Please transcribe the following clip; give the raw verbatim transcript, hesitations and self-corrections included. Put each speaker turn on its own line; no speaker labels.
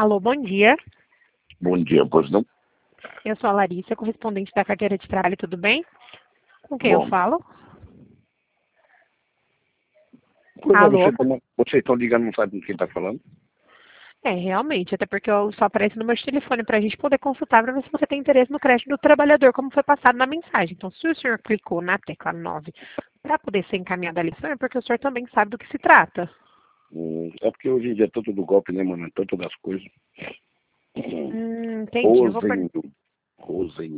Alô, bom dia.
Bom dia, pois não?
Eu sou a Larissa, correspondente da carteira de trabalho, tudo bem? Com quem
Bom,
eu falo?
pois é,
Alô?
você tá, vocês estão ligando, não sabe com quem está falando?
É, realmente, até porque eu só aparece o número de telefone para a gente poder consultar para ver se você tem interesse no crédito do trabalhador, como foi passado na mensagem. Então, se o senhor clicou na tecla nove para poder ser encaminhado à lição, é porque o senhor também sabe do que se trata.
Hum, é porque hoje em dia é tanto do golpe, né, mano? Tanto das coisas.
Hum, entendi. Eu vou per...
Rosendo. Rosendo.